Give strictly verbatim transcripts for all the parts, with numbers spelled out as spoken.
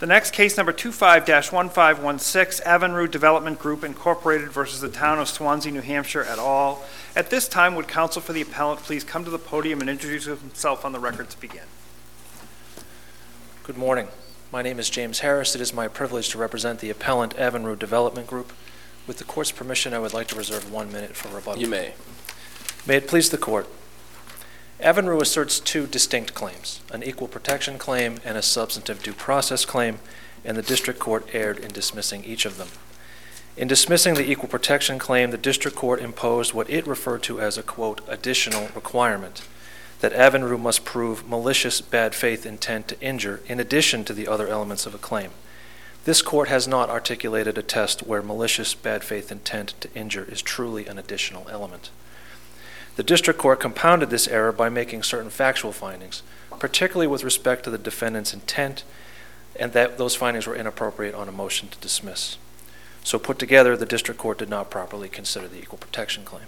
The next case, number two five dash one five one six, Avenue Development Group Incorporated versus the Town of Swansea, New Hampshire et al. At this time, would counsel for the appellant please come to the podium and introduce himself on the record to begin. Good morning. My name is James Harris. It is my privilege to represent the appellant, Avenue Development Group. With the court's permission, I would like to reserve one minute for rebuttal. You may. May it please the court. Avenue asserts two distinct claims, an equal protection claim and a substantive due process claim, and the district court erred in dismissing each of them. In dismissing the equal protection claim, the district court imposed what it referred to as a, quote, additional requirement, that Avenue must prove malicious bad faith intent to injure in addition to the other elements of a claim. This court has not articulated a test where malicious bad faith intent to injure is truly an additional element. The district court compounded this error by making certain factual findings, particularly with respect to the defendant's intent, and that those findings were inappropriate on a motion to dismiss. So put together, the district court did not properly consider the equal protection claim.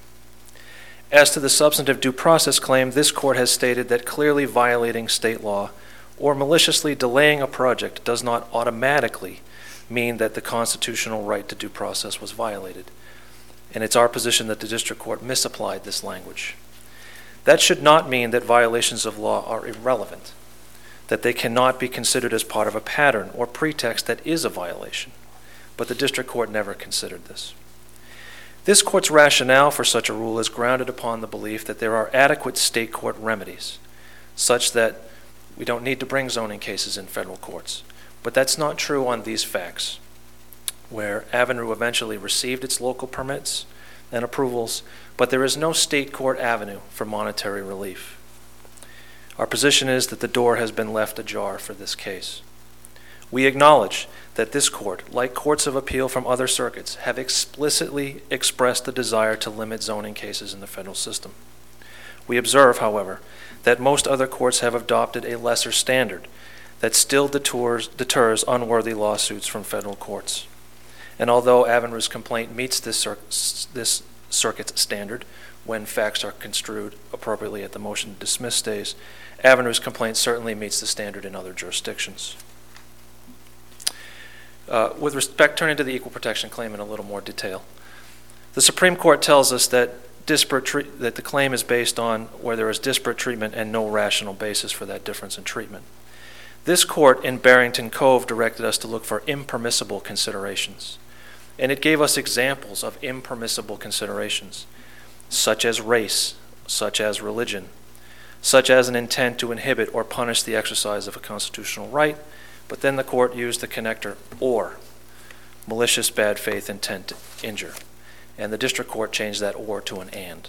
As to the substantive due process claim, this court has stated that clearly violating state law or maliciously delaying a project does not automatically mean that the constitutional right to due process was violated. And it's our position that the district court misapplied this language. That should not mean that violations of law are irrelevant, that they cannot be considered as part of a pattern or pretext that is a violation. But the district court never considered this. This court's rationale for such a rule is grounded upon the belief that there are adequate state court remedies, such that we don't need to bring zoning cases in federal courts. But that's not true on these facts, where Avenue eventually received its local permits and approvals, but there is no state court avenue for monetary relief. Our position is that the door has been left ajar for this case. We acknowledge that this court, like courts of appeal from other circuits, have explicitly expressed the desire to limit zoning cases in the federal system. We observe, however, that most other courts have adopted a lesser standard that still deters, deters unworthy lawsuits from federal courts. And although Avenue's complaint meets this, cir- this circuit's standard when facts are construed appropriately at the motion to dismiss stage, Avenue's complaint certainly meets the standard in other jurisdictions. Uh, with respect, turning to the equal protection claim in a little more detail, the Supreme Court tells us that disparate tre- that the claim is based on where there is disparate treatment and no rational basis for that difference in treatment. This court in Barrington Cove directed us to look for impermissible considerations, and it gave us examples of impermissible considerations, such as race, such as religion, such as an intent to inhibit or punish the exercise of a constitutional right, but then the court used the connector or, malicious bad faith intent to injure, and the district court changed that or to an and.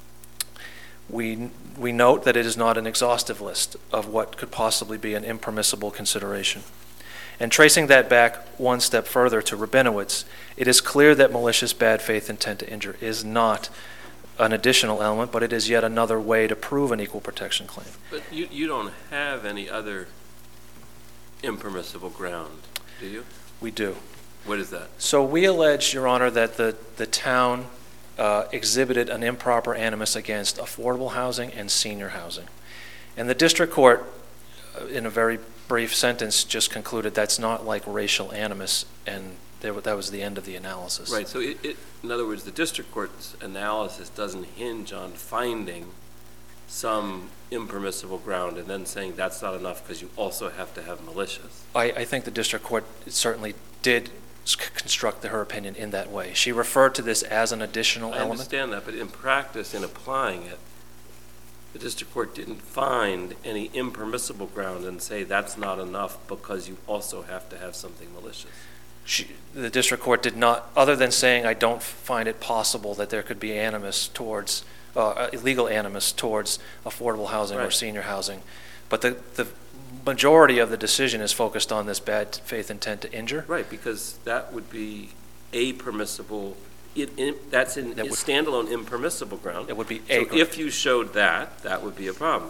We, we note that it is not an exhaustive list of what could possibly be an impermissible consideration. And tracing that back one step further to Rabinowitz, it is clear that malicious bad faith intent to injure is not an additional element, but it is yet another way to prove an equal protection claim. But you, you don't have any other impermissible ground, do you? We do. What is that? So we allege, Your Honor, that the, the town uh, exhibited an improper animus against affordable housing and senior housing. And the district court, uh, in a very brief sentence, just concluded that's not like racial animus, and there, that was the end of the analysis. Right, so it, it, in other words, the district court's analysis doesn't hinge on finding some impermissible ground and then saying that's not enough because you also have to have malicious. I, I think the district court certainly did construct her opinion in that way. She referred to this as an additional I element. I understand that, but in practice, in applying it, the district court didn't find any impermissible ground and say that's not enough because you also have to have something malicious. She, the district court did not, other than saying I don't find it possible that there could be animus towards, uh, illegal animus towards affordable housing right. or senior housing, but the, the majority of the decision is focused on this bad faith intent to injure. Right, because that would be a permissible, it, it, that's in that a would, standalone impermissible ground. It would be a So if you showed that, that would be a problem.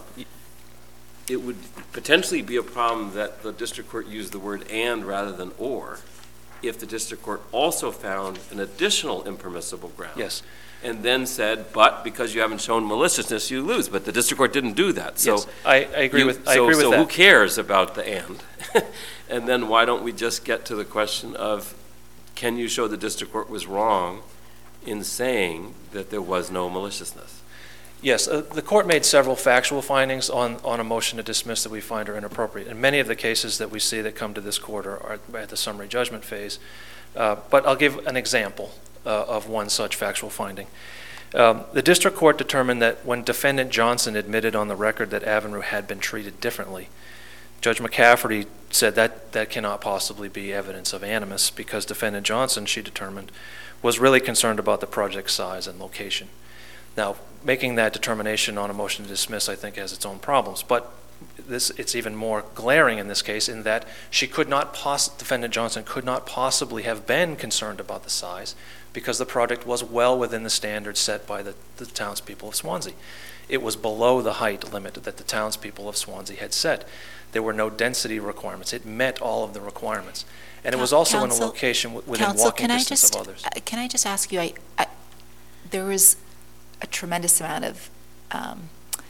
It would potentially be a problem that the district court used the word and rather than or, if the district court also found an additional impermissible ground. Yes. And then said, but because you haven't shown maliciousness, you lose. But the district court didn't do that. So yes, I, I agree you, with I so, agree with so that. who cares about the and? And then why don't we just get to the question of, can you show the district court was wrong in saying that there was no maliciousness? Yes, uh, the court made several factual findings on, on a motion to dismiss that we find are inappropriate. And many of the cases that we see that come to this court are, are at the summary judgment phase. Uh, but I'll give an example uh, of one such factual finding. Um, the district court determined that when defendant Johnson admitted on the record that Avenue had been treated differently, Judge McCafferty said that that cannot possibly be evidence of animus because defendant Johnson, she determined, was really concerned about the project size and location. Now, making that determination on a motion to dismiss, I think, has its own problems, but this it's even more glaring in this case in that she could not poss- defendant Johnson could not possibly have been concerned about the size because the project was well within the standards set by the, the townspeople of Swansea. It was below the height limit that the townspeople of Swansea had set. There were no density requirements. It met all of the requirements. And it was also Counsel, in a location w- within Counsel, walking can I distance just, of others. uh, Can I just ask you, I, I, there was a tremendous amount of um,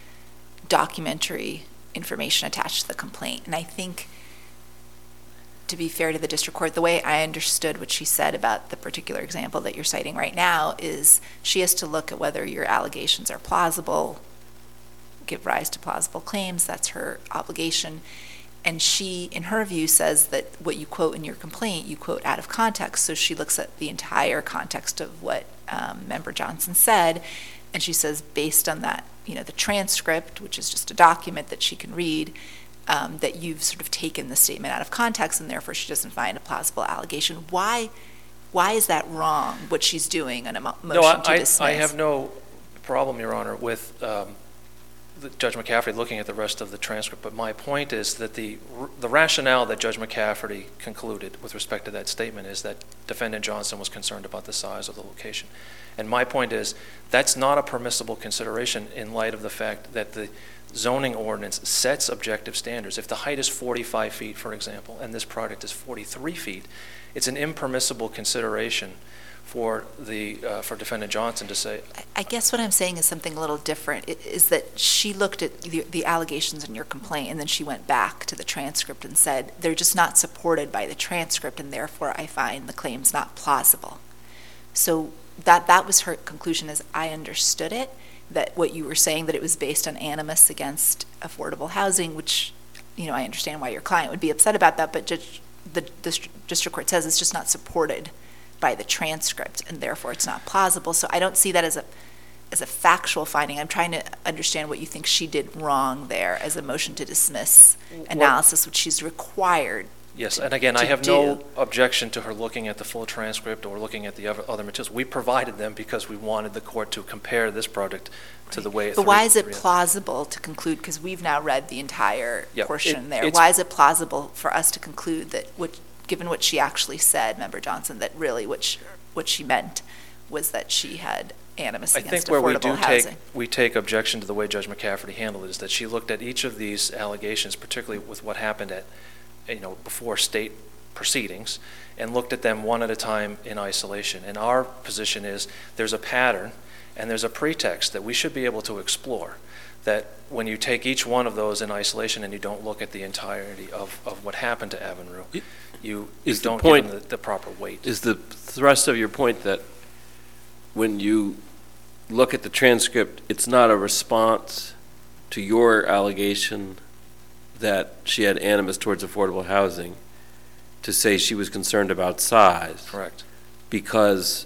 documentary information attached to the complaint, and I think, to be fair to the district court, the way I understood what she said about the particular example that you're citing right now is she has to look at whether your allegations are plausible, give rise to plausible claims. That's her obligation. And she, in her view, says that what you quote in your complaint, you quote out of context. So she looks at the entire context of what um, Member Johnson said, and she says, based on that, you know, the transcript, which is just a document that she can read, um, that you've sort of taken the statement out of context, and therefore she doesn't find a plausible allegation. Why, why is that wrong? What she's doing on a mo- motion no, I, to dismiss? I, I have no problem, Your Honor, with um, the, Judge McCafferty looking at the rest of the transcript. But my point is that the the rationale that Judge McCafferty concluded with respect to that statement is that defendant Johnson was concerned about the size of the location. And my point is that's not a permissible consideration in light of the fact that the zoning ordinance sets objective standards. If the height is forty-five feet, for example, and this project is forty-three feet, it's an impermissible consideration for the uh, for defendant Johnson to say. I guess what I'm saying is something a little different, i- is that she looked at the, the allegations in your complaint, and then she went back to the transcript and said, they're just not supported by the transcript, and therefore I find the claims not plausible. So that that was her conclusion as I understood it, that what you were saying, that it was based on animus against affordable housing, which, you know, I understand why your client would be upset about that, but judge, the, the district court says it's just not supported by the transcript, and therefore it's not plausible. So I don't see that as a as a factual finding. I'm trying to understand what you think she did wrong there as a motion to dismiss analysis, which she's required. Yes, and again, I to have no do. objection to her looking at the full transcript or looking at the other other materials. We provided them because we wanted the court to compare this project to the way it. But why is it plausible to conclude, because we've now read the entire Yep, portion it- there, it's- why is it plausible for us to conclude that, what, given what she actually said, Member Johnson, that really what she, what she meant was that she had animus I against think where we affordable do housing? take, we take objection to the way Judge McCafferty handled it is that she looked at each of these allegations, particularly with what happened at, you know, before state proceedings, and looked at them one at a time in isolation. And our position is there's a pattern and there's a pretext that we should be able to explore, that when you take each one of those in isolation and you don't look at the entirety of, of what happened to Avenue, you, you Is the don't point- give them the, the proper weight. Is the thrust of your point that when you look at the transcript, it's not a response to your allegation that she had animus towards affordable housing to say she was concerned about size? Correct. Because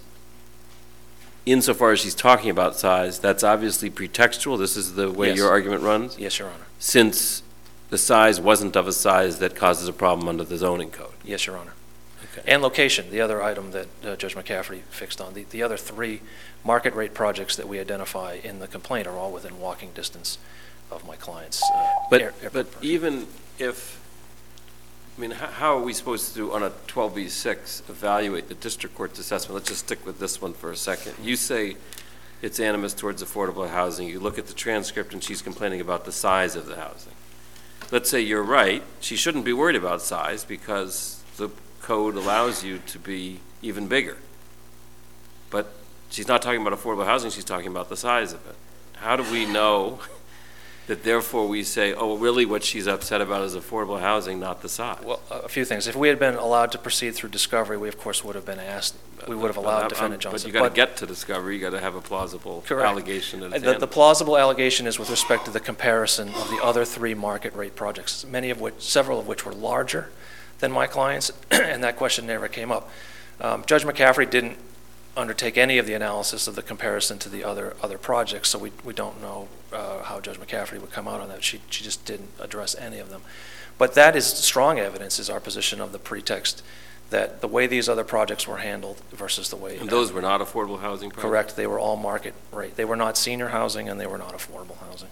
insofar as she's talking about size, that's obviously pretextual. This is the way Yes. your argument runs? Yes, Your Honor. Since the size wasn't of a size that causes a problem under the zoning code. Yes, Your Honor. Okay. And location, the other item that uh, Judge McCafferty fixed on. The, the other three market rate projects that we identify in the complaint are all within walking distance of my client's uh, But, air- airport but project. even if, I mean, how, how are we supposed to, on a twelve B six, evaluate the district court's assessment? Let's just stick with this one for a second. You say it's animus towards affordable housing. You look at the transcript and she's complaining about the size of the housing. Let's say you're right. She shouldn't be worried about size because the code allows you to be even bigger. But she's not talking about affordable housing. She's talking about the size of it. How do we know That therefore we say, oh, really what she's upset about is affordable housing, not the size. Well, a few things. If we had been allowed to proceed through discovery, we of course would have been asked, we would have allowed But I'm- defendant But Johnson. you got to get to discovery, you got to have a plausible Correct. allegation at The, hand. the plausible allegation is with respect to the comparison of the other three market rate projects, many of which, several of which were larger than my clients, and that question never came up. Um, Judge McCaffrey didn't undertake any of the analysis of the comparison to the other other projects, so we, we don't know uh, how Judge McCaffrey would come out on that. She, she just didn't address any of them. But that is strong evidence, is our position of the pretext, that the way these other projects were handled versus the way... And those were not affordable housing projects? Correct. They were all market rate. They were not senior housing, and they were not affordable housing.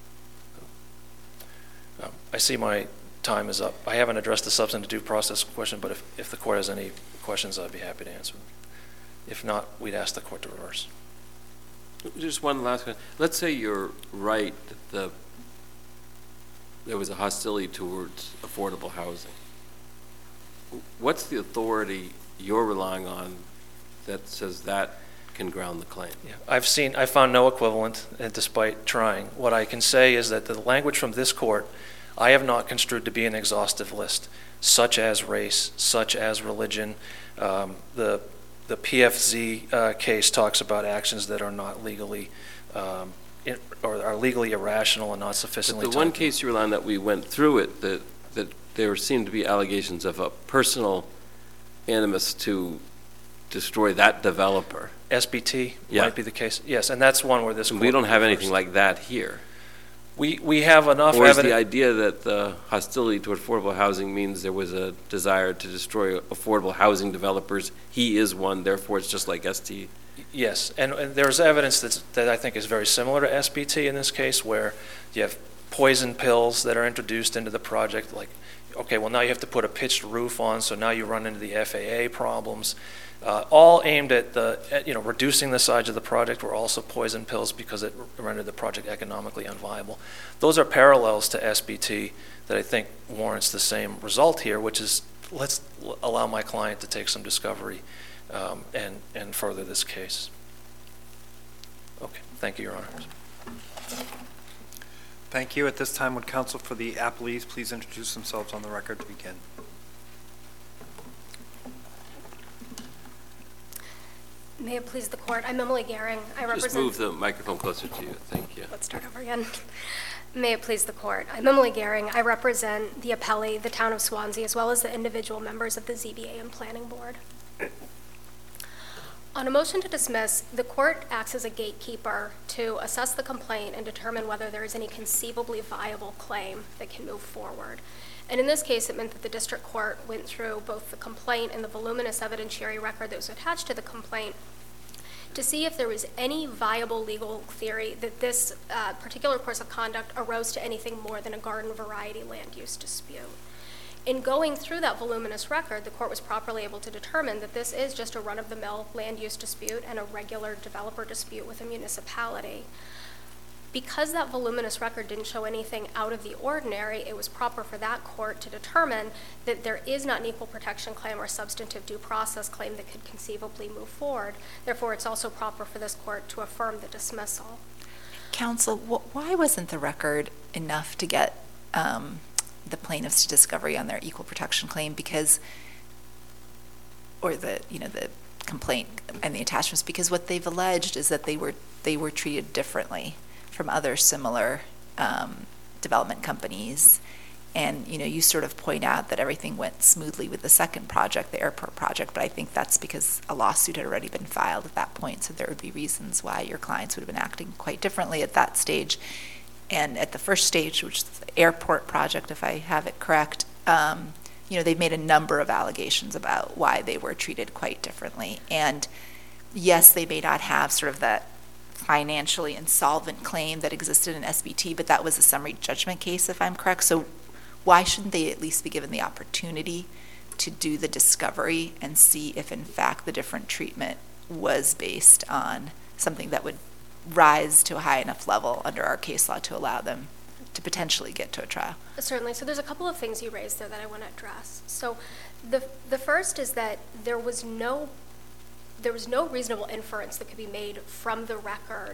Um, I see my time is up. I haven't addressed the substantive due process question, but if, if the court has any questions, I'd be happy to answer them. If not, we'd ask the court to reverse. Just one last one. Let's say you're right that the, there was a hostility towards affordable housing. What's the authority you're relying on that says that can ground the claim? Yeah, I've seen, I found no equivalent, uh, despite trying. What I can say is that the language from this court, I have not construed to be an exhaustive list, such as race, such as religion. Um, the The P F Z uh, case talks about actions that are not legally, um, in, or are legally irrational and not But sufficiently. the one tied- case you rely on that we went through it, that, that there seemed to be allegations of a personal animus to destroy that developer. S B T Yeah. might be the case. Yes, and that's one where this. And court we don't have anything reversed. like that here. We we have enough Or is evidence. the idea that the hostility toward affordable housing means there was a desire to destroy affordable housing developers? He is one, therefore it's just like S T. Yes, and, and there's evidence that's, that I think is very similar to S B T in this case, where you have poison pills that are introduced into the project, like, okay, well now you have to put a pitched roof on, so now you run into the F A A problems, uh, all aimed at the, at, you know, reducing the size of the project, were also poison pills because it rendered the project economically unviable. Those are parallels to S B T that I think warrants the same result here, which is let's l- allow my client to take some discovery um, and, and further this case. Okay, thank you, Your Honors. Thank you. At this time, would counsel for the appellees please introduce themselves on the record to begin? May it please the court, I'm Emily Gehring. I represent... Just move the microphone closer to you. Thank you. Let's start over again. May it please the court. I'm Emily Gehring. I represent the appellee, the town of Swansea, as well as the individual members of the Z B A and Planning Board. On a motion to dismiss, the court acts as a gatekeeper to assess the complaint and determine whether there is any conceivably viable claim that can move forward. And in this case, it meant that the district court went through both the complaint and the voluminous evidentiary record that was attached to the complaint to see if there was any viable legal theory that this uh, particular course of conduct arose to anything more than a garden variety land use dispute. In going through that voluminous record, the court was properly able to determine that this is just a run-of-the-mill land use dispute and a regular developer dispute with a municipality. Because that voluminous record didn't show anything out of the ordinary, it was proper for that court to determine that there is not an equal protection claim or substantive due process claim that could conceivably move forward. Therefore, it's also proper for this court to affirm the dismissal. Counsel, wh- why wasn't the record enough to get um, the plaintiffs to discovery on their equal protection claim? Because, or the, you know, the complaint and the attachments, because what they've alleged is that they were they were treated differently from other similar um, development companies. And, you know, you sort of point out that everything went smoothly with the second project, the airport project, but I think that's because a lawsuit had already been filed at that point, so there would be reasons why your clients would have been acting quite differently at that stage. And at the first stage, which is the airport project, if I have it correct, um, you know, they've made a number of allegations about why they were treated quite differently. And yes, they may not have sort of that financially insolvent claim that existed in S B T, but that was a summary judgment case, if I'm correct. So why shouldn't they at least be given the opportunity to do the discovery and see if, in fact, the different treatment was based on something that would rise to a high enough level under our case law to allow them to potentially get to a trial? Certainly. So there's a couple of things you raised there that I want to address. So the the first is that there was no there was no reasonable inference that could be made from the record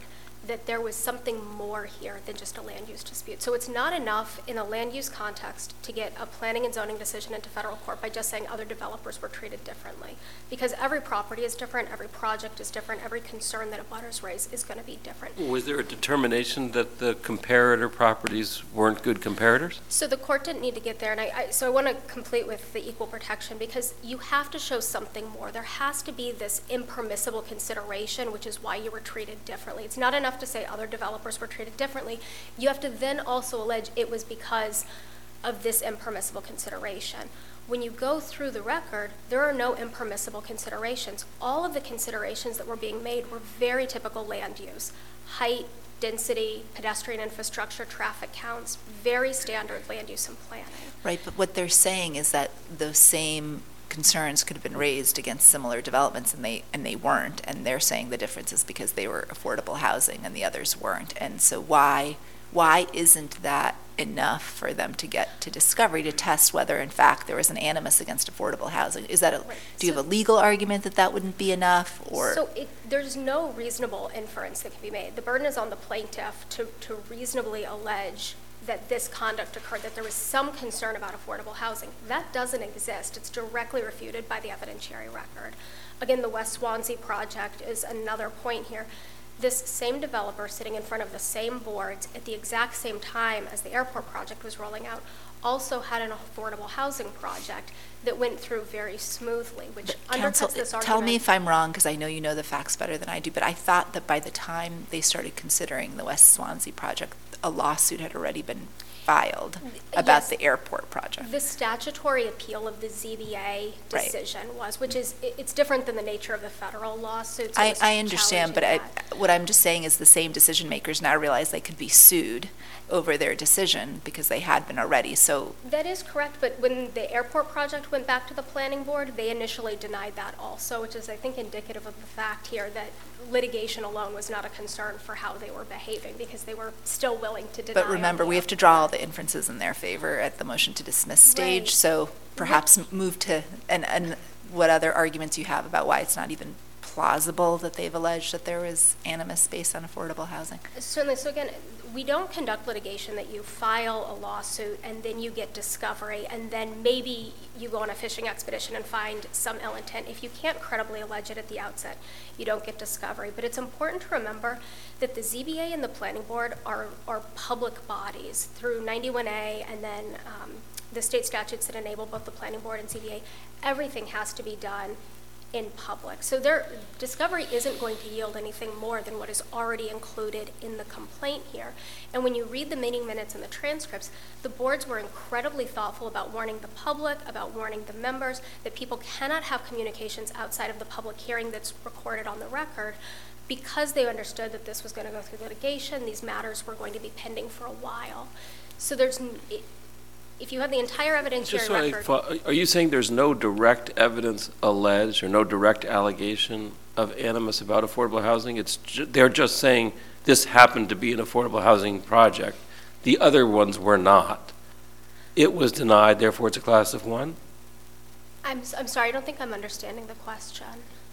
that there was something more here than just a land use dispute. So it's not enough in a land use context to get a planning and zoning decision into federal court by just saying other developers were treated differently. Because every property is different, every project is different, every concern that abutters raise is going to be different. Was there a determination that the comparator properties weren't good comparators? So the court didn't need to get there, and I, I so I want to complete with the equal protection, because you have to show something more. There has to be this impermissible consideration, which is why you were treated differently. It's not enough to say other developers were treated differently. You have to then also allege it was because of this impermissible consideration. When you go through the record, there are no impermissible considerations. All of the considerations that were being made were very typical land use: height, density, pedestrian infrastructure, traffic counts, very standard land use and planning. Right, but what they're saying is that those same concerns could have been raised against similar developments, and they and they weren't, and they're saying the difference is because they were affordable housing and the others weren't. And so why why isn't that enough for them to get to discovery to test whether in fact there was an animus against affordable housing? Is that a, Right. do you So- have a legal argument that that wouldn't be enough, or? So it, there's no reasonable inference that can be made. The burden is on the plaintiff to, to reasonably allege that this conduct occurred, that there was some concern about affordable housing. That doesn't exist. It's directly refuted by the evidentiary record. Again, the West Swansea project is another point here. This same developer sitting in front of the same boards at the exact same time as the airport project was rolling out also had an affordable housing project that went through very smoothly, which Counsel, undercuts this argument. tell me if I'm wrong, because I know you know the facts better than I do, but I thought that by the time they started considering the West Swansea project, a lawsuit had already been filed about Yes. the airport project. The statutory appeal of the Z B A Right. decision was, which is, it- it's different than the nature of the federal lawsuits. It I, was I understand, but I, challenging that. what I'm just saying is the same decision makers now realize they could be sued over their decision because they had been already, so, That is correct, but when the airport project went back to the planning board, they initially denied that also, which is, I think, indicative of the fact here that litigation alone was not a concern for how they were behaving, because they were still willing to deny. but remember, on the we have to draw all the inferences in their favor at the motion to dismiss stage, Right. so perhaps move to, and, and what other arguments you have about why it's not even plausible that they've alleged that there was animus based on affordable housing. Certainly. So again, we don't conduct litigation that you file a lawsuit and then you get discovery and then maybe you go on a fishing expedition and find some ill intent. If you can't credibly allege it at the outset, you don't get discovery. But it's important to remember that the Z B A and the planning board are, are public bodies through ninety-one A and then um, the state statutes that enable both the planning board and Z B A. Everything has to be done in public. So their discovery isn't going to yield anything more than what is already included in the complaint here. And when you read the meeting minutes and the transcripts, the boards were incredibly thoughtful about warning the public, about warning the members, that people cannot have communications outside of the public hearing that's recorded on the record, because they understood that this was going to go through litigation. These matters were going to be pending for a while. So there's, n- it, if you have the entire evidentiary Just so I record. fo- are you saying there's no direct evidence alleged or no direct allegation of animus about affordable housing? It's ju- they're just saying this happened to be an affordable housing project. The other ones were not. It was denied, therefore it's a class of one? I'm, s- I'm sorry, I don't think I'm understanding the question.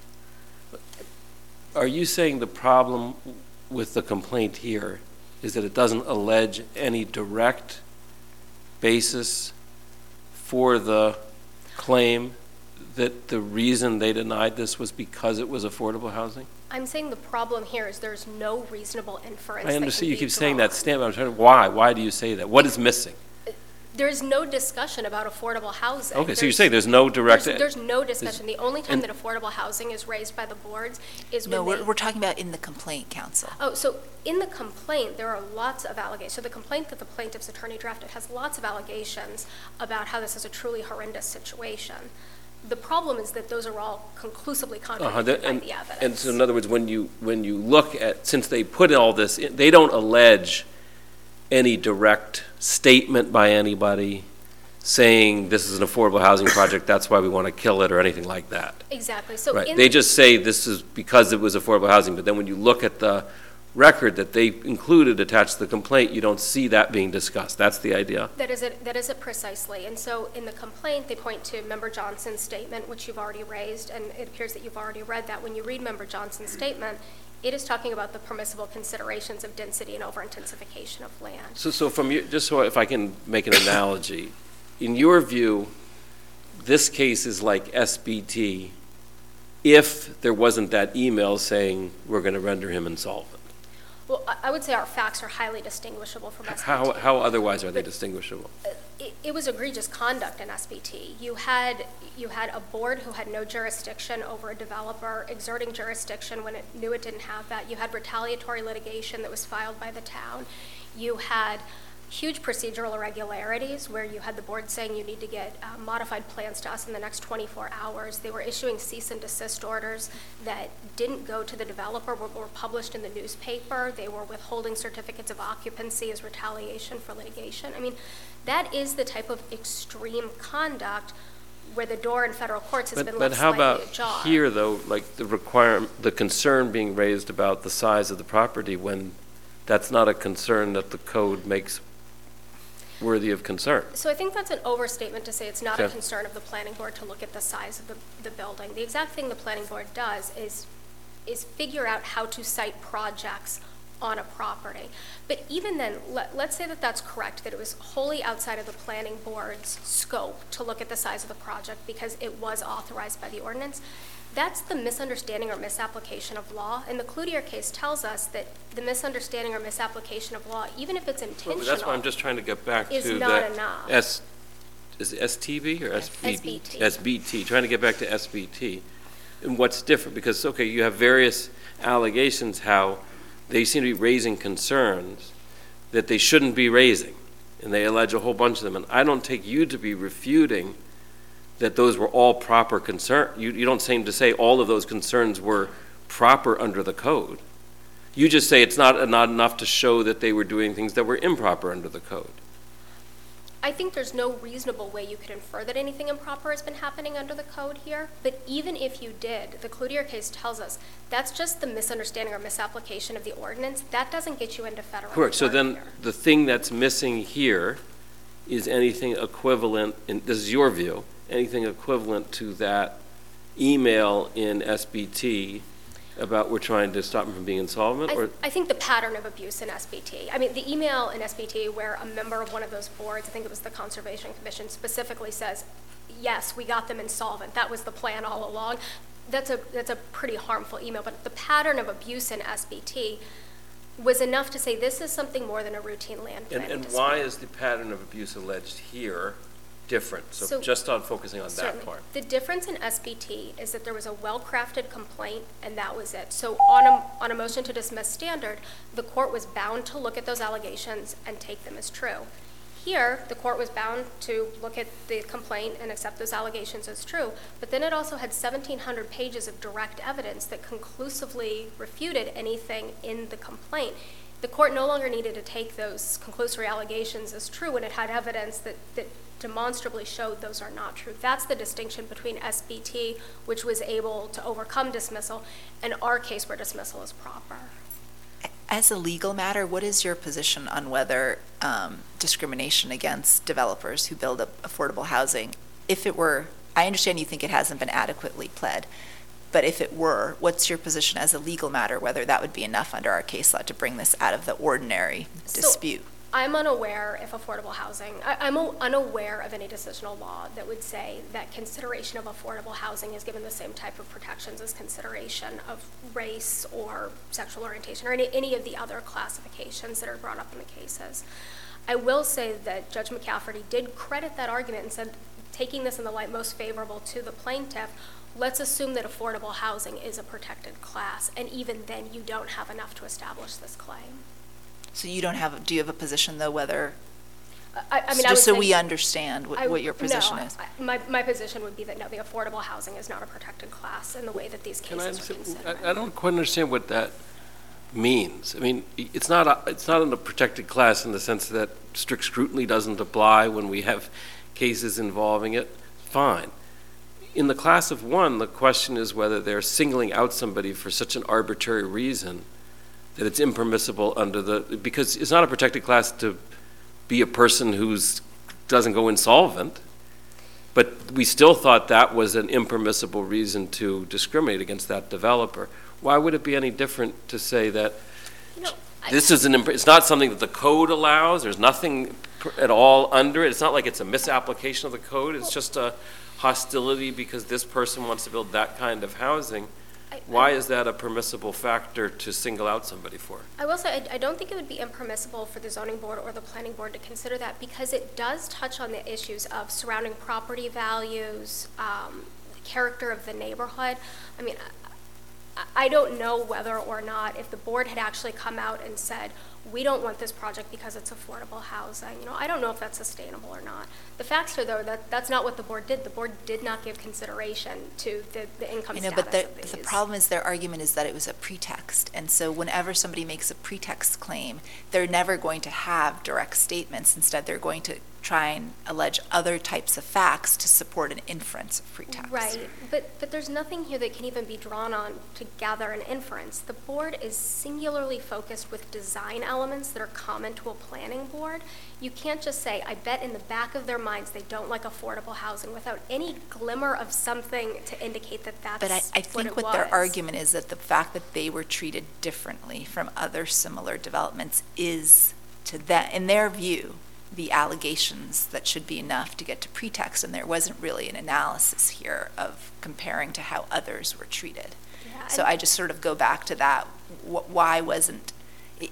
Are you saying the problem with the complaint here is that it doesn't allege any direct basis for the claim that the reason they denied this was because it was affordable housing? I'm saying the problem here is there's no reasonable inference. I that understand, can you be keep saying that, drawn. Stan, but I'm trying to, why? Why do you say that? What is missing? There's no discussion about affordable housing. Okay, so you're There's- saying there's no direct... There's, there's no discussion. The only time and- that affordable housing is raised by the boards is No, when we're, they. we're talking about in the complaint, counsel. Oh, so in the complaint, there are lots of allegations. So the complaint that the plaintiff's attorney drafted has lots of allegations about how this is a truly horrendous situation. The problem is that those are all conclusively Uh-huh, contradicted that- by and, the evidence. and so in other words, when you, when you look at, since they put all this, in, they don't allege any direct statement by anybody saying this is an affordable housing project, that's why we want to kill it, or anything like that. Exactly. So Right, in they just say this is because it was affordable housing, but then when you look at the record that they included attached to the complaint, you don't see that being discussed. That's the idea. That is it, that is it precisely. And so in the complaint, they point to Member Johnson's statement, which you've already raised, and it appears that you've already read that. When you read Member Johnson's statement, it is talking about the permissible considerations of density and over-intensification of land. So, so from you, just so if I can make an analogy, in your view, this case is like S B T if there wasn't that email saying we're going to render him insolvent. Well, I- I would say our facts are highly distinguishable from S B T. How, how otherwise are they distinguishable? It, it was egregious conduct in S B T. You had, you had a board who had no jurisdiction over a developer exerting jurisdiction when it knew it didn't have that. You had retaliatory litigation that was filed by the town. You had huge procedural irregularities where you had the board saying you need to get uh, modified plans to us in the next twenty-four hours. They were issuing cease and desist orders that didn't go to the developer, but were published in the newspaper. They were withholding certificates of occupancy as retaliation for litigation. I mean, that is the type of extreme conduct where the door in federal courts has But, been but left how slightly about ajar. here, though, like the require, the concern being raised about the size of the property when that's not a concern that the code makes worthy of concern? So I think that's an overstatement to say it's not a Okay. concern of the planning board to look at the size of the, the building. The exact thing the planning board does is, is figure out how to site projects on a property. But even then, let, let's say that that's correct, that it was wholly outside of the planning board's scope to look at the size of the project because it was authorized by the ordinance. That's the misunderstanding or misapplication of law. And the Cloutier case tells us that the misunderstanding or misapplication of law, even if it's Well, intentional, that's why I'm just trying to get back is to not that enough. S, is it S T B or S B? S B T. S B T, trying to get back to S B T. And what's different, because, okay, you have various allegations how they seem to be raising concerns that they shouldn't be raising, and they allege a whole bunch of them. And I don't take you to be refuting that those were all proper concern. You, you don't seem to say all of those concerns were proper under the code. You just say it's not, not enough to show that they were doing things that were improper under the code. I think there's no reasonable way you could infer that anything improper has been happening under the code here. But even if you did, the Cloutier case tells us that's just the misunderstanding or misapplication of the ordinance. That doesn't get you into federal Correct. So court then here. the thing that's missing here is anything equivalent, and this is your view, anything equivalent to that email in S B T about we're trying to stop them from being insolvent? I, Or I think the pattern of abuse in S B T, I mean, the email in S B T where a member of one of those boards, I think it was the Conservation Commission, specifically says, yes, we got them insolvent. That was the plan all along. That's a, that's a pretty harmful email. But the pattern of abuse in S B T was enough to say this is something more than a routine land And, planning and dispute. why is the pattern of abuse alleged here different? So, So- just on focusing on that Certainly. part. The difference in S B T is that there was a well-crafted complaint, and that was it. So on a, on a motion to dismiss standard, the court was bound to look at those allegations and take them as true. Here, the court was bound to look at the complaint and accept those allegations as true, but then it also had seventeen hundred pages of direct evidence that conclusively refuted anything in the complaint. The court no longer needed to take those conclusory allegations as true when it had evidence that, that demonstrably showed those are not true. That's the distinction between S B T, which was able to overcome dismissal, and our case where dismissal is proper. As a legal matter, what is your position on whether um, discrimination against developers who build up affordable housing, if it were, I understand you think it hasn't been adequately pled, but if it were, what's your position as a legal matter, whether that would be enough under our case law to bring this out of the ordinary So- dispute? I'm unaware if affordable housing, I, I'm o- unaware of any decisional law that would say that consideration of affordable housing is given the same type of protections as consideration of race or sexual orientation or any, any of the other classifications that are brought up in the cases. I will say that Judge McCafferty did credit that argument and said, taking this in the light most favorable to the plaintiff, let's assume that affordable housing is a protected class, and even then you don't have enough to establish this claim. So you don't have, do you have a position though, whether, I, I mean, I just so would we say- understand I- what, what your position no, is? I- My, my position would be that, no, the affordable housing is not a protected class in the way that these Can I, cases are considered. I I don't quite understand what that means. I mean, it's not, a, it's not in a protected class in the sense that strict scrutiny doesn't apply when we have cases involving it. Fine. In the class of one, the question is whether they're singling out somebody for such an arbitrary reason that it's impermissible under the, because it's not a protected class to be a person who's, doesn't go insolvent, but we still thought that was an impermissible reason to discriminate against that developer. Why would it be any different to say that You know, I- this is an, imp- it's not something that the code allows, there's nothing pr- at all under it, it's not like it's a misapplication of the code, it's just a hostility because this person wants to build that kind of housing? I- Why is that a permissible factor to single out somebody for? I will say, I, I don't think it would be impermissible for the zoning board or the planning board to consider that because it does touch on the issues of surrounding property values, um, character of the neighborhood. I mean, I, I don't know whether or not if the board had actually come out and said, we don't want this project because it's affordable housing. You know, I don't know if that's sustainable or not. The facts are, though, that that's not what the board did. The board did not give consideration to the, the income I know, status but the, of these. the problem is their argument is that it was a pretext. And so whenever somebody makes a pretext claim, they're never going to have direct statements. Instead, they're going to try and allege other types of facts to support an inference of pretext. Right, but, but there's nothing here that can even be drawn on to gather an inference. The board is singularly focused with design elements that are common to a planning board. You can't just say, I bet in the back of their minds they don't like affordable housing without any glimmer of something to indicate that that's But I, I what think it what their was. argument is that the fact that they were treated differently from other similar developments is, to them, in their view, the allegations that should be enough to get to pretext, and there wasn't really an analysis here of comparing to how others were treated. Yeah, So and- I just sort of go back to that, wh- why wasn't, it-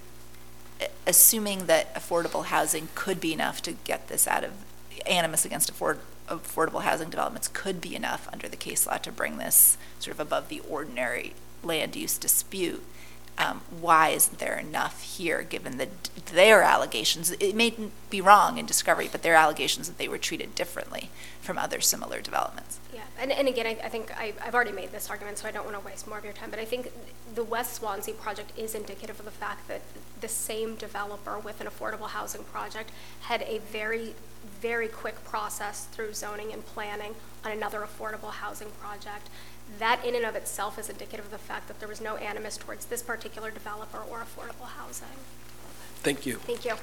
assuming that affordable housing could be enough to get this out of, animus against afford, affordable housing developments could be enough under the case law to bring this sort of above the ordinary land use dispute. Um, why isn't there enough here, given that their allegations, it may be wrong in discovery, but their allegations that they were treated differently from other similar developments? Yeah, and, and again, I, I think I, I've already made this argument, so I don't want to waste more of your time, but I think the West Swansea project is indicative of the fact that the same developer with an affordable housing project had a very, very quick process through zoning and planning on another affordable housing project. That in and of itself is indicative of the fact that there was no animus towards this particular developer or affordable housing. Thank you. Thank you.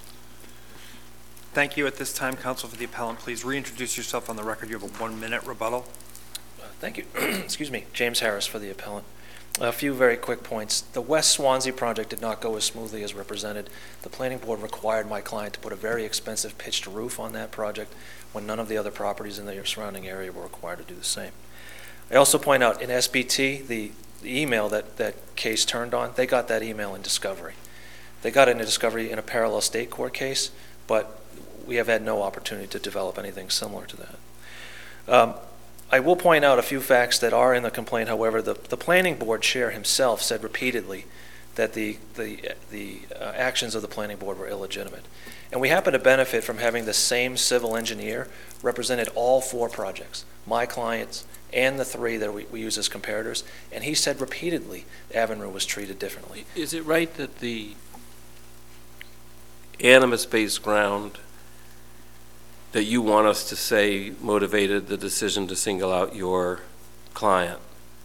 Thank you. At this time, counsel for the appellant, please reintroduce yourself on the record. You have a one-minute rebuttal. Uh, Thank you. Excuse me. James Harris for the appellant. A few very quick points. The West Swansea project did not go as smoothly as represented. The planning board required my client to put a very expensive pitched roof on that project when none of the other properties in the surrounding area were required to do the same. I also point out in S B T, the, the email that that case turned on, they got that email in discovery. They got it in a discovery in a parallel state court case, but we have had no opportunity to develop anything similar to that. Um, I will point out a few facts that are in the complaint. However, the, the planning board chair himself said repeatedly that the, the, the uh, actions of the planning board were illegitimate. And we happen to benefit from having the same civil engineer represented all four projects, my clients and the three that we, we use as comparators, and he said repeatedly Avenue was treated differently. Is it right that the animus-based ground that you want us to say motivated the decision to single out your client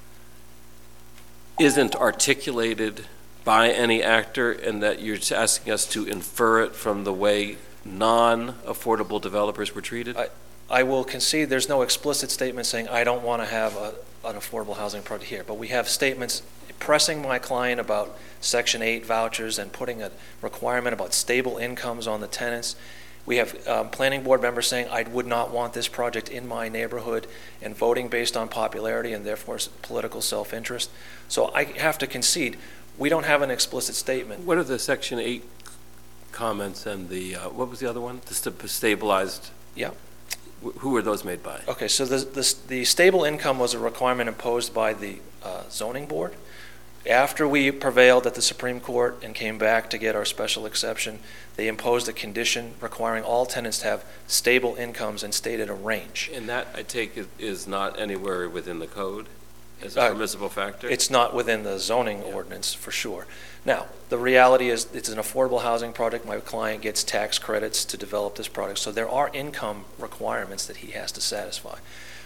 isn't articulated by any actor, and that you're asking us to infer it from the way non-affordable developers were treated? I, I will concede there's no explicit statement saying I don't want to have a, an affordable housing project here, but we have statements pressing my client about Section eight vouchers and putting a requirement about stable incomes on the tenants. We have um, planning board members saying I would not want this project in my neighborhood, and voting based on popularity and therefore political self-interest. So I have to concede we don't have an explicit statement. What are the Section eight comments and the, uh, what was the other one? The st- stabilized? Yeah. Wh- Who were those made by? Okay, so the, the, the stable income was a requirement imposed by the uh, zoning board. After we prevailed at the Supreme Court and came back to get our special exception, they imposed a condition requiring all tenants to have stable incomes and stated a range. And that, I take it, is not anywhere within the code as a Uh, permissible factor? It's not within the zoning ordinance, for sure. Now, the reality is it's an affordable housing project. My client gets tax credits to develop this product, so there are income requirements that he has to satisfy.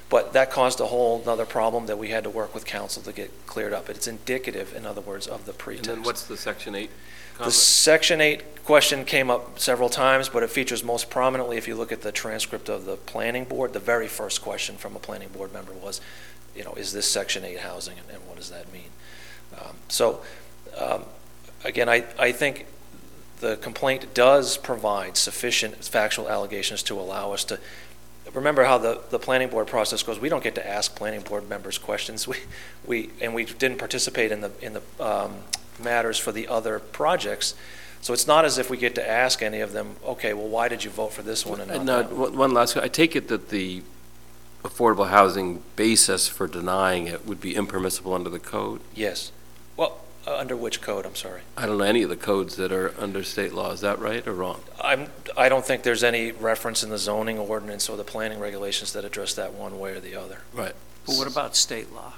But that caused a whole other problem that we had to work with council to get cleared up. It's indicative, in other words, of the And pretext. then what's the section eight The comment? Section eight question came up several times, but it features most prominently, if you look at the transcript of the planning board, the very first question from a planning board member was, you know, is this Section eight housing, and, and what does that mean? Um, so, um, again, I, I think the complaint does provide sufficient factual allegations to allow us to, remember how the, the planning board process goes. We don't get to ask planning board members questions. We, we, and we didn't participate in the, in the um, matters for the other projects. So it's not as if we get to ask any of them, okay, well, why did you vote for this one and not And that uh, one? one one last, I take it that the affordable housing basis for denying it would be impermissible under the code? Yes. Well, uh, under which code, I'm sorry? I don't know any of the codes that are under state law. Is that right or wrong? I'm, I don't think there's any reference in the zoning ordinance or the planning regulations that address that one way or the other. Right. But what about state law?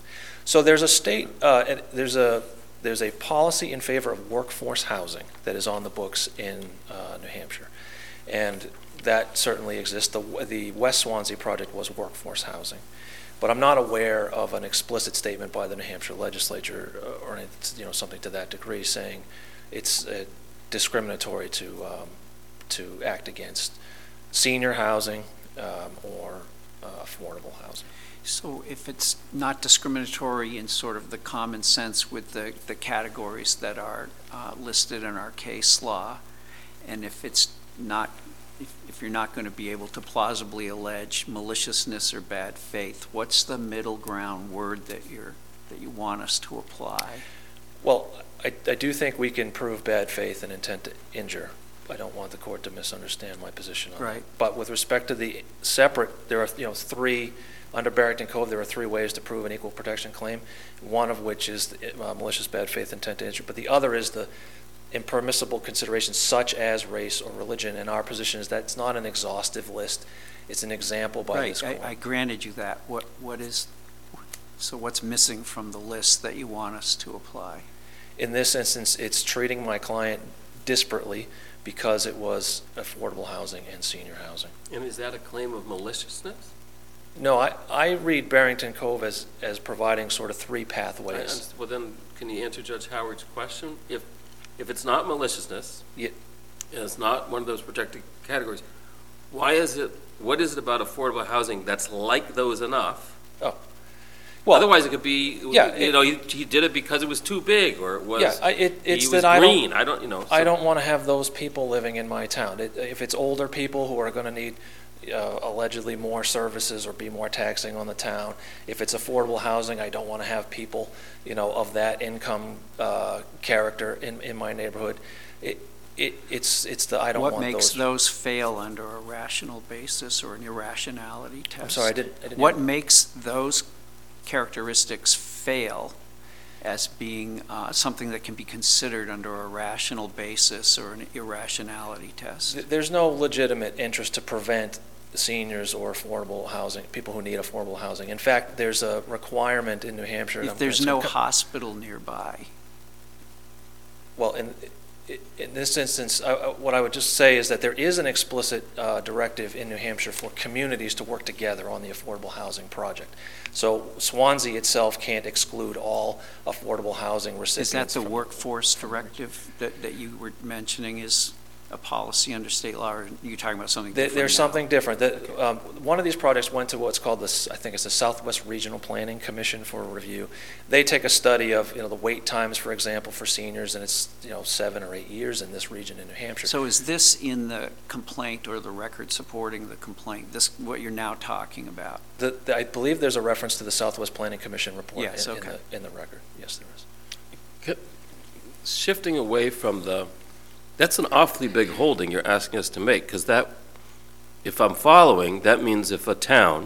So there's a state, uh, and there's a, there's a policy in favor of workforce housing that is on the books in uh, New Hampshire. And that certainly exists. The, the West Swansea project was workforce housing. But I'm not aware of an explicit statement by the New Hampshire legislature uh, or it's, you know, something to that degree saying it's uh, discriminatory to, um, to act against senior housing um, or uh, affordable housing. So if it's not discriminatory in sort of the common sense with the, the categories that are uh, listed in our case law, and if it's not, if, if you're not going to be able to plausibly allege maliciousness or bad faith, what's the middle ground word that you're, that you want us to apply? Well, I, I do think we can prove bad faith and intent to injure. I don't want the court to misunderstand my position on that. Right. But with respect to the separate, there are, you know, three, under Barrington Cove, there are three ways to prove an equal protection claim, one of which is the, uh, malicious bad faith intent to injure, but the other is the impermissible considerations such as race or religion, and our position is that it's not an exhaustive list. It's an example by this Right, court. I, I granted you that. What, what is, so what's missing from the list that you want us to apply? In this instance, it's treating my client disparately because it was affordable housing and senior housing. And is that a claim of maliciousness? No, I, I read Barrington Cove as, as providing sort of three I pathways. understand. Well, then, can you answer Judge Howard's question? If, if it's not maliciousness, Yeah. and it's not one of those protected categories, why is it, what is it about affordable housing that's like those enough? Oh. Well, Otherwise, it could be, Yeah, you it- know, he, he did it because it was too big, or it was, yeah, I, it, he it's was that I don't, green. I don't, you know. I so- don't want to have those people living in my town. It, if it's older people who are going to need uh, allegedly more services or be more taxing on the town, if it's affordable housing, I don't want to have people, you know, of that income uh, character in, in my neighborhood. It, it, it's, it's the, I don't What want makes those. those fail under a rational basis or an irrationality test? I'm sorry, I didn't, I didn't. What makes those characteristics fail as being uh, something that can be considered under a rational basis or an irrationality test? Th- There's no legitimate interest to prevent seniors or affordable housing, people who need affordable housing. In fact, there's a requirement in New Hampshire. and If I'm there's gonna- no hospital nearby, Well, in, in this instance, I- I- what I would just say is that there is an explicit uh, directive in New Hampshire for communities to work together on the affordable housing project. So Swansea itself can't exclude all affordable housing recipients. is that the from- workforce directive that, that you were mentioning is a policy under state law, or are you talking about something There- different There's now? something different. That, um, one of these projects went to what's called the, S- I think it's the Southwest Regional Planning Commission for a review. They take a study of, you know, the wait times, for example, for seniors, and it's, you know, seven or eight years in this region in New Hampshire. So is this in the complaint or the record supporting the complaint, this, what you're now talking about? The, the- I believe there's a reference to the Southwest Planning Commission report Yes, in, in okay. the, in the record. Yes, there is. Shifting away from the, that's an awfully big holding you're asking us to make, because that, if I'm following, that means if a town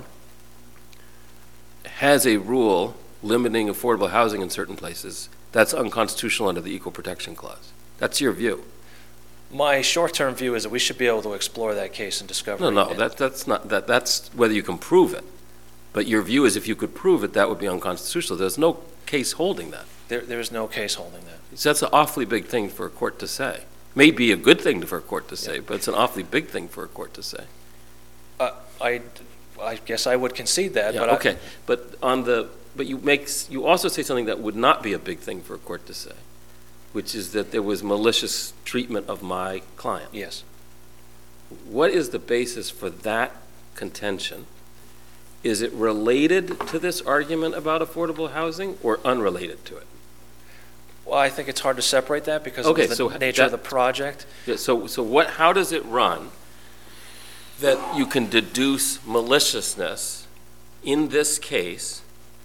has a rule limiting affordable housing in certain places, that's unconstitutional under the Equal Protection Clause. That's your view. My short-term view is that we should be able to explore that case in discovery. No, no, and- that, that's not, that, that's whether you can prove it. But your view is if you could prove it, that would be unconstitutional. There's no case holding that. There, there is no case holding that. So that's an awfully big thing for a court to say. May be a good thing for a court to say, but it's an awfully big thing for a court to say. Uh, I, I guess I would concede that, Yeah, but I- okay, but on the, but you make, you also say something that would not be a big thing for a court to say, which is that there was malicious treatment of my client. Yes. What is the basis for that contention? Is it related to this argument about affordable housing or unrelated to it? Well, I think it's hard to separate that because Okay, of the so nature of the that- project. Yeah, so, so what, how does it run that you can deduce maliciousness in this case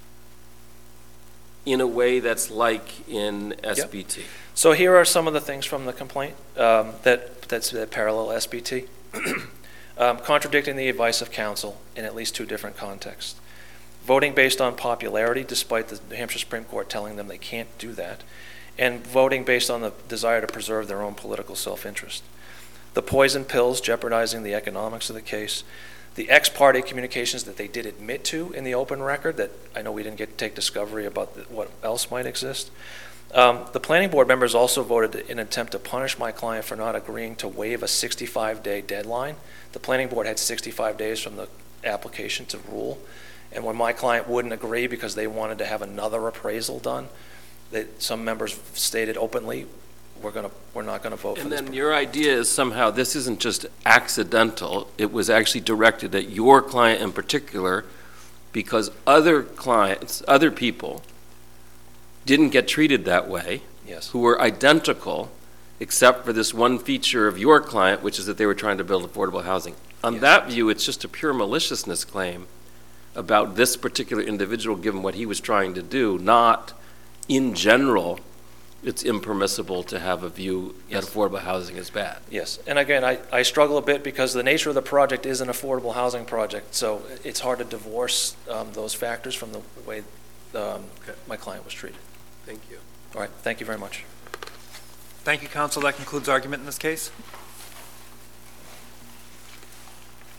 in a way that's like in S B T? So here are some of the things from the complaint um, that, that's, that parallel S B T. um, contradicting the advice of counsel in at least two different contexts. Voting based on popularity, despite the New Hampshire Supreme Court telling them they can't do that. And voting based on the desire to preserve their own political self-interest. The poison pills jeopardizing the economics of the case. The ex parte communications that they did admit to in the open record that I know we didn't get to take discovery about the, what else might exist. Um, the planning board members also voted in an attempt to punish my client for not agreeing to waive a sixty-five day deadline. The planning board had sixty-five days from the application to rule. And when my client wouldn't agree because they wanted to have another appraisal done, that some members stated openly, we're going to, we're not going to vote for And this. then your idea is somehow this isn't just accidental, it was actually directed at your client in particular because other clients, other people didn't get treated that way, Yes. who were identical except for this one feature of your client, which is that they were trying to build affordable housing. On Yes. that view, it's just a pure maliciousness claim about this particular individual given what he was trying to do, not in general it's impermissible to have a view Yes. that affordable housing is bad. Yes, and again, I, I struggle a bit because the nature of the project is an affordable housing project, so it's hard to divorce um, those factors from the way um, Okay. my client was treated. Thank you. All right, thank you very much. Thank you, counsel. That concludes argument in this case.